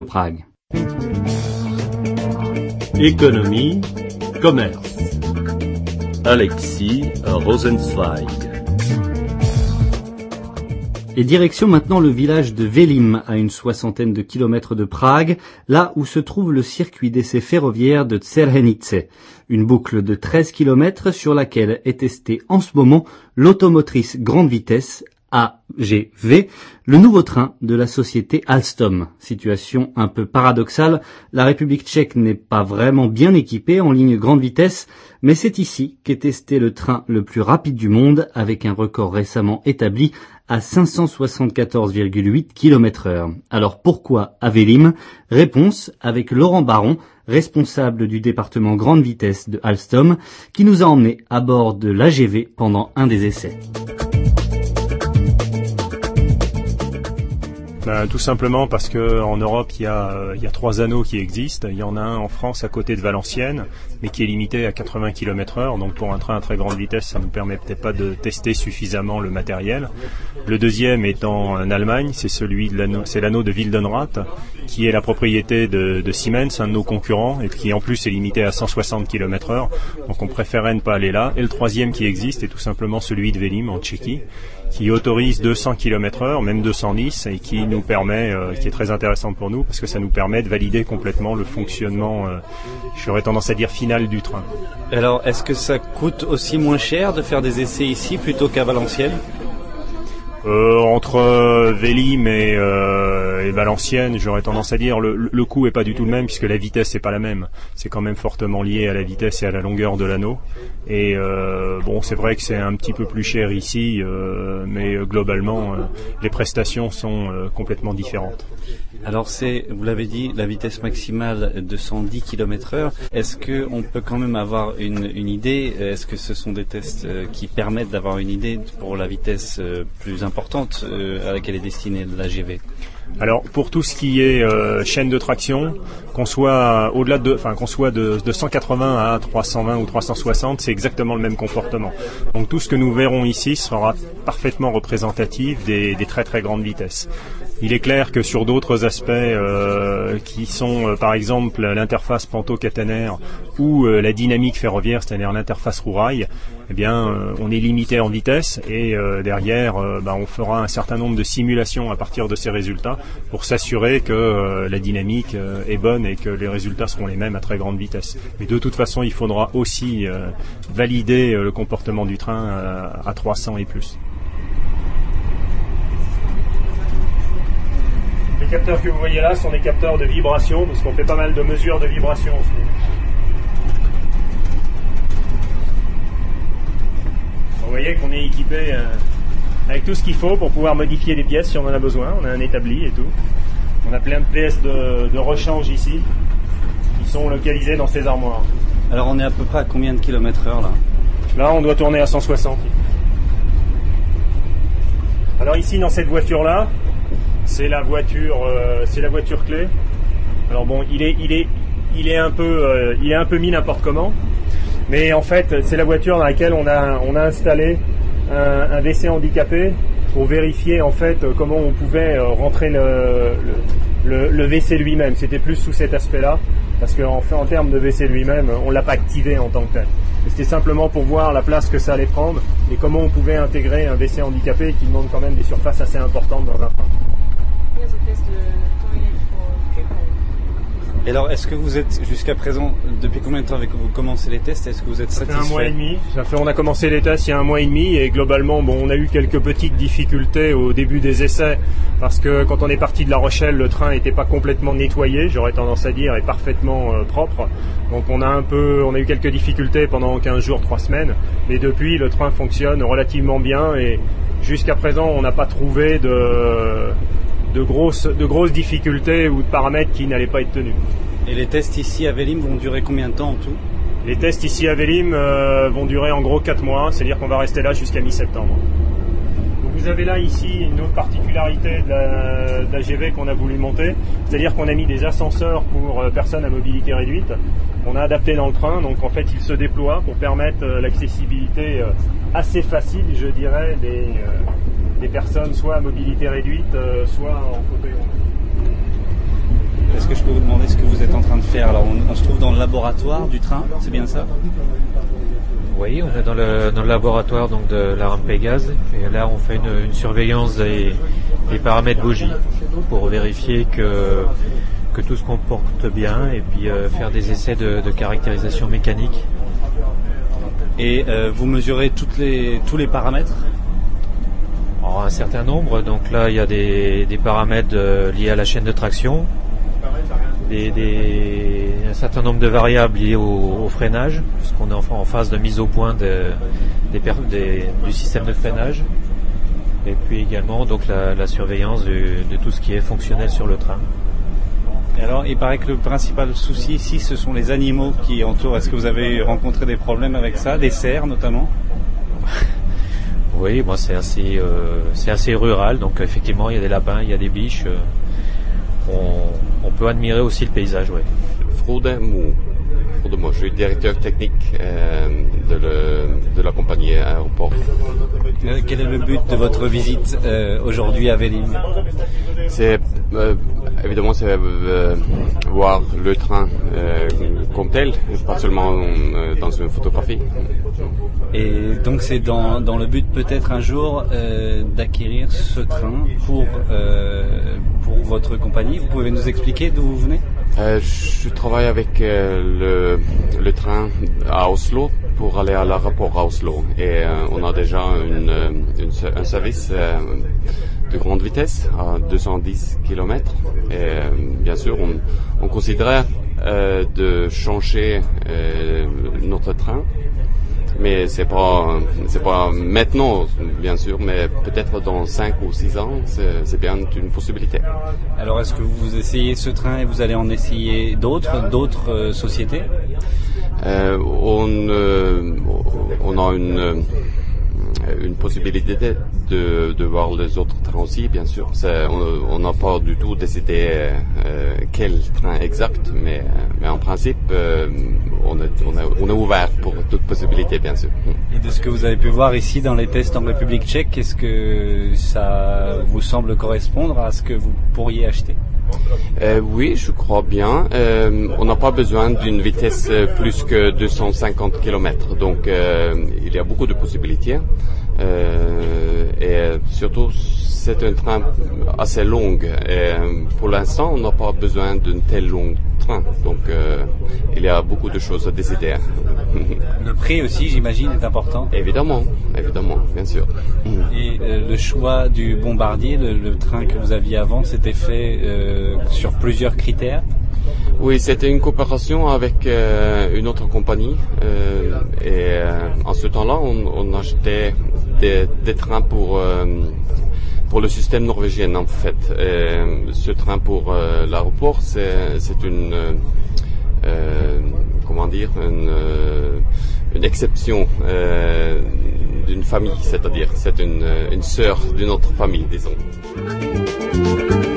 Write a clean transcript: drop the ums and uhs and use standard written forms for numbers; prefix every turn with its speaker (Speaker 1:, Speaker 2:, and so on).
Speaker 1: Prague.
Speaker 2: Économie, commerce.
Speaker 3: Alexis Rosenzweig.
Speaker 1: Et direction maintenant le village de Velim, à une 60aine de kilomètres de Prague, là où se trouve le circuit d'essai ferroviaire de Czerhenice, une boucle de 13 kilomètres sur laquelle est testée en ce moment l'automotrice grande vitesse AGV, le nouveau train de la société Alstom. Situation un peu paradoxale, la République tchèque n'est pas vraiment bien équipée en ligne grande vitesse, mais c'est ici qu'est testé le train le plus rapide du monde, avec un record récemment établi à 574,8 km/h. Alors pourquoi à Velim? Réponse avec Laurent Baron, responsable du département grande vitesse de Alstom, qui nous a emmenés à bord de l'AGV pendant un des essais.
Speaker 4: Tout simplement parce que en Europe il y a 3 anneaux qui existent. Il y en a un en France à côté de Valenciennes, mais qui est limité à 80 km/h. Donc pour un train à très grande vitesse, ça ne me permet peut-être pas de tester suffisamment le matériel. Le deuxième est en Allemagne, c'est l'anneau de Wildenrath, qui est la propriété de Siemens, un de nos concurrents, et qui en plus est limité à 160 km/h. Donc on préférait ne pas aller là. Et le troisième qui existe est tout simplement celui de Velim en Tchéquie, qui autorise 200 km/h, même 210, et qui nous permet, qui est très intéressant pour nous, parce que ça nous permet de valider complètement le fonctionnement, j'aurais tendance à dire final du train.
Speaker 1: Alors, est-ce que ça coûte aussi moins cher de faire des essais ici plutôt qu'à Valenciennes ?
Speaker 4: Entre Velim et Valenciennes, j'aurais tendance à dire le coût est pas du tout le même, puisque la vitesse est pas la même. C'est quand même fortement lié à la vitesse et à la longueur de l'anneau. Et c'est vrai que c'est un petit peu plus cher ici, mais globalement, les prestations sont complètement différentes.
Speaker 1: Alors vous l'avez dit, la vitesse maximale de 110 km/h. Est-ce qu'on peut quand même avoir une idée? Est-ce que ce sont des tests qui permettent d'avoir une idée pour la vitesse plus importante à laquelle est destinée l'AGV?
Speaker 4: Alors pour tout ce qui est chaîne de traction, qu'on soit de 180 à 320 ou 360, c'est exactement le même comportement. Donc tout ce que nous verrons ici sera parfaitement représentatif des très très grandes vitesses. Il est clair que sur d'autres aspects qui sont par exemple l'interface panto-caténaire ou la dynamique ferroviaire, c'est-à-dire l'interface roue-rail, on est limité en vitesse et derrière on fera un certain nombre de simulations à partir de ces résultats pour s'assurer que la dynamique est bonne et que les résultats seront les mêmes à très grande vitesse. Mais de toute façon, il faudra aussi valider le comportement du train à 300 et plus. Les capteurs que vous voyez là sont des capteurs de vibration, parce qu'on fait pas mal de mesures de vibration en ce moment. Vous voyez qu'on est équipé avec tout ce qu'il faut pour pouvoir modifier les pièces si on en a besoin. On a un établi et tout. On a plein de pièces de rechange ici qui sont localisées dans ces armoires.
Speaker 1: Alors on est à peu près à combien de kilomètres/heure là?
Speaker 4: Là on doit tourner à 160. Alors ici dans cette voiture là, c'est la voiture clé. Alors bon, il est un peu mis n'importe comment, mais en fait c'est la voiture dans laquelle on a installé un WC handicapé pour vérifier en fait comment on pouvait rentrer le WC lui-même. C'était plus sous cet aspect-là, parce qu'en termes de WC lui-même, on l'a pas activé en tant que tel. C'était simplement pour voir la place que ça allait prendre et comment on pouvait intégrer un WC handicapé qui demande quand même des surfaces assez importantes dans un train.
Speaker 1: Et alors, est-ce que vous êtes, jusqu'à présent, depuis combien de temps avez-vous commencé les tests? Est-ce que vous êtes satisfait?
Speaker 4: Ça fait 1 mois et demi. On a commencé les tests il y a 1 mois et demi et globalement, on a eu quelques petites difficultés au début des essais parce que quand on est parti de La Rochelle, le train n'était pas complètement nettoyé, j'aurais tendance à dire, et parfaitement propre. Donc on a eu quelques difficultés pendant 15 jours, 3 semaines. Mais depuis, le train fonctionne relativement bien et jusqu'à présent, on n'a pas trouvé de grosses difficultés ou de paramètres qui n'allaient pas être tenus.
Speaker 1: Et les tests ici à Velim vont durer combien de temps en tout?
Speaker 4: Les tests ici à Velim vont durer en gros 4 mois, c'est-à-dire qu'on va rester là jusqu'à mi-septembre. Donc vous avez là ici une autre particularité de l'AGV qu'on a voulu monter, c'est-à-dire qu'on a mis des ascenseurs pour personnes à mobilité réduite. On a adapté dans le train, donc en fait il se déploie pour permettre l'accessibilité assez facile, je dirais, des personnes soit à mobilité réduite, soit en fauteuil roulant.
Speaker 1: que je peux vous demander ce que vous êtes en train de faire? Alors on se trouve dans le laboratoire du train, c'est bien ça?
Speaker 3: Oui, on est dans le laboratoire donc de la rame Pégase, et là on fait une surveillance des paramètres bougie pour vérifier que tout se comporte bien et puis faire des essais de caractérisation mécanique.
Speaker 1: Et vous mesurez tous les paramètres?
Speaker 3: Alors, un certain nombre, donc là il y a des paramètres liés à la chaîne de traction, un certain nombre de variables liées au freinage, puisqu'on est en phase de mise au point du système de freinage, et puis également donc la surveillance de tout ce qui est fonctionnel sur le train.
Speaker 1: Et alors, il paraît que le principal souci ici, ce sont les animaux qui entourent. Est-ce que vous avez rencontré des problèmes avec ça, des cerfs notamment?
Speaker 3: Oui, bon, c'est assez rural, donc effectivement il y a des lapins, il y a des biches. On peut admirer aussi le paysage, oui.
Speaker 5: Frode Mo, je suis directeur technique de la compagnie aéroport.
Speaker 1: Quel est le but de votre visite aujourd'hui à Vélim?
Speaker 5: C'est évidemment voir le train comme tel, pas seulement dans une photographie.
Speaker 1: Et donc c'est dans le but peut-être un jour d'acquérir ce train pour votre compagnie. Vous pouvez nous expliquer d'où vous venez?
Speaker 5: Je travaille avec le train à Oslo pour aller à l'aéroport à Oslo, et on a déjà un service de grande vitesse à 210 km, et bien sûr on considère de changer notre train, mais c'est pas maintenant bien sûr, mais peut-être dans 5 ou 6 ans c'est bien une possibilité.
Speaker 1: Alors est-ce que vous essayez ce train et vous allez en essayer d'autres sociétés?
Speaker 5: On a une possibilité de voir les autres trains aussi, bien sûr. On n'a pas du tout décidé quel train exact, mais en principe, on est ouvert pour toute possibilité, bien sûr.
Speaker 1: Et de ce que vous avez pu voir ici dans les tests en République tchèque, est-ce que ça vous semble correspondre à ce que vous pourriez acheter?
Speaker 5: Oui, je crois bien. On n'a pas besoin d'une vitesse plus que 250 km, donc il y a beaucoup de possibilités. Et surtout, c'est un train assez long. Et pour l'instant, on n'a pas besoin d'un tel long train, donc il y a beaucoup de choses à décider.
Speaker 1: Le prix aussi, j'imagine, est important.
Speaker 5: Évidemment, bien sûr.
Speaker 1: Et le choix du Bombardier, le train que vous aviez avant, c'était fait sur plusieurs critères?
Speaker 5: Oui, c'était une coopération avec une autre compagnie, et en ce temps-là, on achetait des trains pour le système norvégien en fait. Et ce train pour l'aéroport, c'est une une exception d'une famille, c'est-à-dire c'est une sœur d'une autre famille, disons.